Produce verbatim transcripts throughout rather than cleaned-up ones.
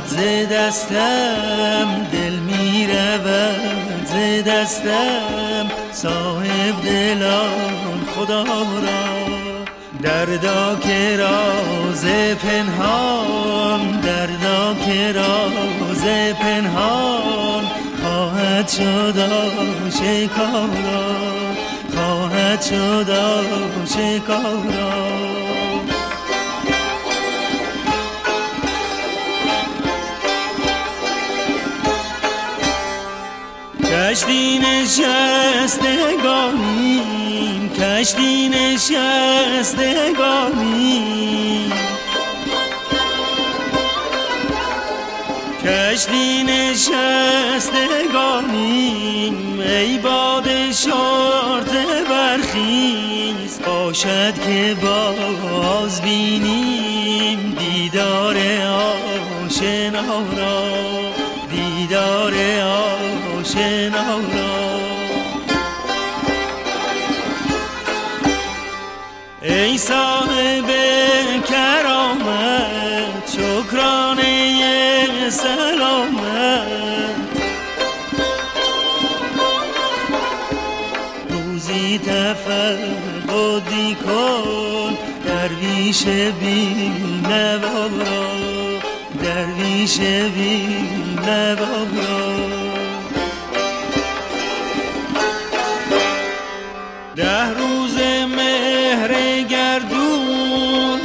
ز دستم، دل می رود ز دستم، صاحب دلان خدا را. دردا که راز پنهان، دردا که راز پنهان، خواهد شد آشکارا، خواهد شد آشکارا. کشتی نشستگانیم، کشتی نشستگانیم، کشتی نشستگانیم. ای باد شرط برخیز، باشد که باز بینیم دیدار آشنا را، دیدار آشنا را. ای صاحب کرامت، شکرانه سلامت، روزی تفقدی کن درویش بی نوا را، درویش بی نوا را. ده روز مهر گردون،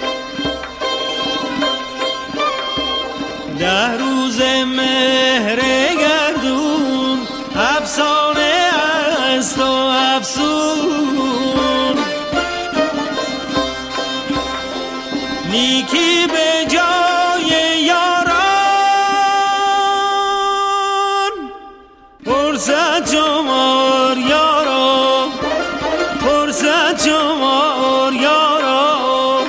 ده روز مهر گردون، افسانه است و افسون. نیکی به جای یاران، فرصت شمار یاران، فرصت شمار یاران.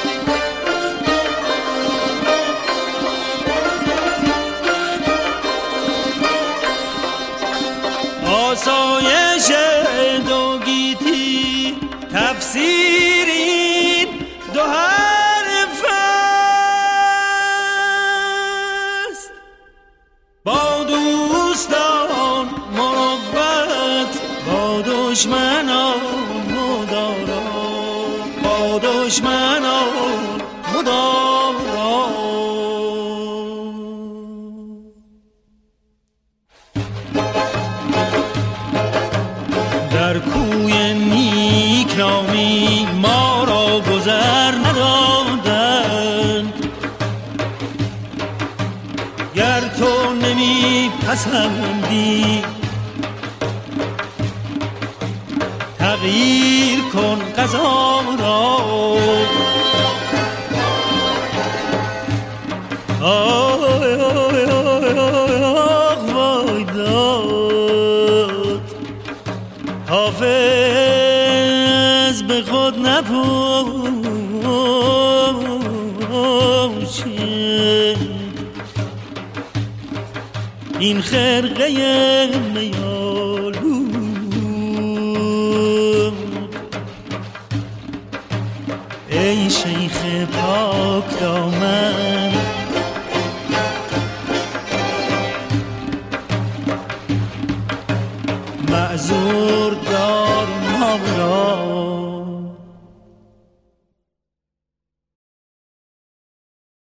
آسایش دو گیتی تفسیرین دو حرف است. با دوستان مروت، با دشمنان مدارا، با دشمنان مدارا. در کوی نیک نامی ما را گذر ندادند، گر تو نمی پسندی تغییر کن قضا را. آی آی آی آی وای داد، حافظ به خود نپوشید این خرقه میالود. ای شیخ پاک دامن، معذور